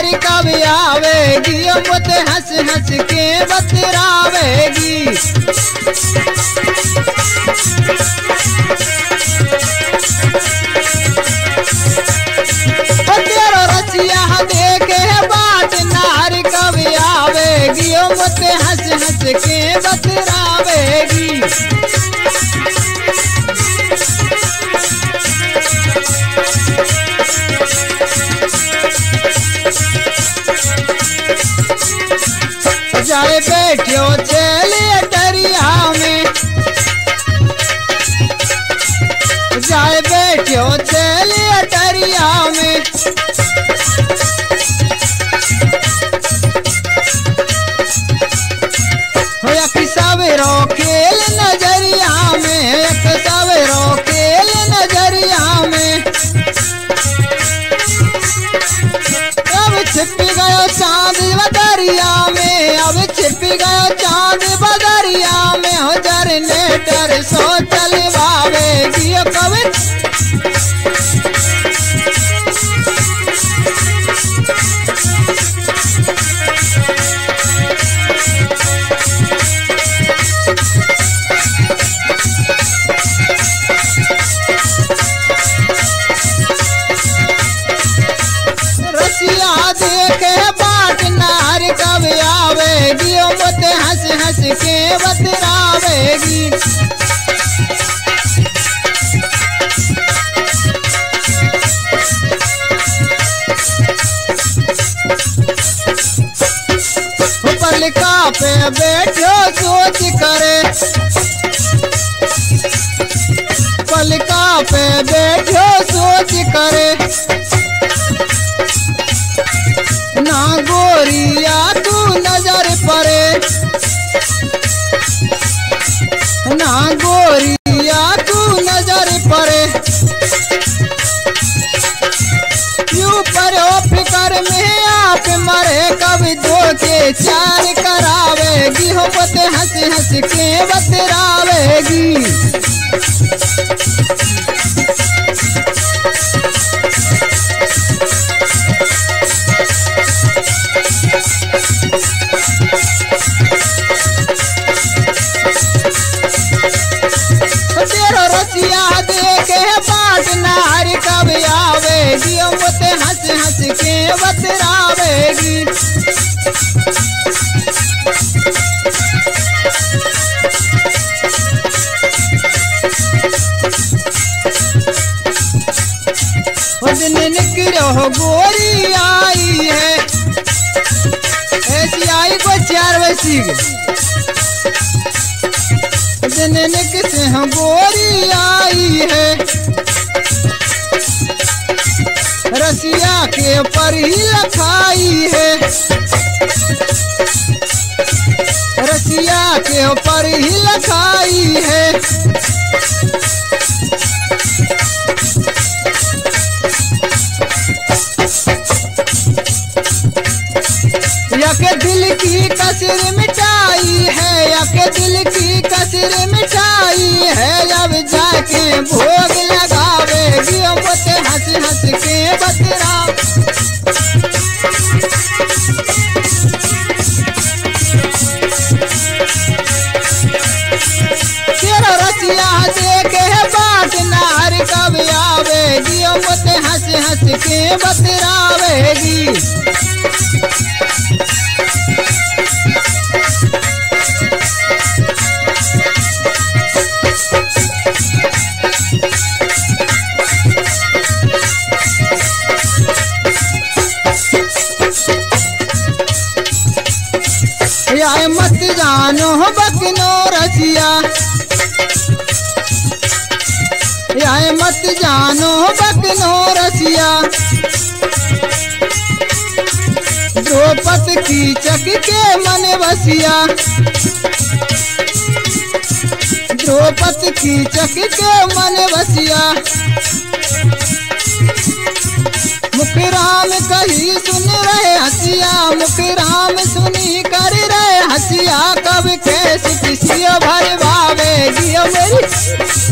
नारी कब आवेगी मुत हंस हंस के बतरावेगी। तेरा रसिया देखे बाट नारी कब आवेगी मुत हंस हंस के बतरावेगी। जाए बैठो चले दरिया में, जाए बैठो चले दरिया में। एक सवेरो खेल नजरिया में, एक सवेरो खेल नजरिया में। अब छिप गयो चांद बदरिया में, अब छिप गयो चांद बदरिया में। हो जनरेटर सो चलवावेगी कब। रसिया देखे बाट नारी कब आवेगी मुत हंस हंस के बतरावेगी। पलका पे बैठो सोच करे, पलका पे बैठो सोच करे। ना गोरिया तू नजर पड़े, ना गोरिया तू नजर पड़े। क्यों परो फिकर में आप मरे कब दो के चार करावेगी हो मुत हंस हंस के बतरावेगी। तेरा रसिया देखे बाट नारी कब आवेगी मुत हंस हंस के बतरावेगी। दिन निकलो गोरी आई है, ऐसी आई को 4 बजे। दिन से हम गोरी आई है, रसिया के पर ही लखाई है, रसिया के पर ही लखाई है। यके दिल की कसर मिटाई है, यके दिल की कसर मिटाई है। अब जाके भोग लगावेगी मुत हंस हंस के बतरा। तेरा रसिया देखे बाट नारी कब आवेगी मुत हंस हंस के बतरावेगी। आए मत जानो बकनो रसिया, आए मत जानो बकनो रसिया। द्रौपद की चक के मन बसिया, द्रौपद की चक के मन बसिया। मुखराम कही सुन रहे हसिया, मुखराम सुनी कर रहे हसिया। कब कैसे किसी भरवावेगी मेरी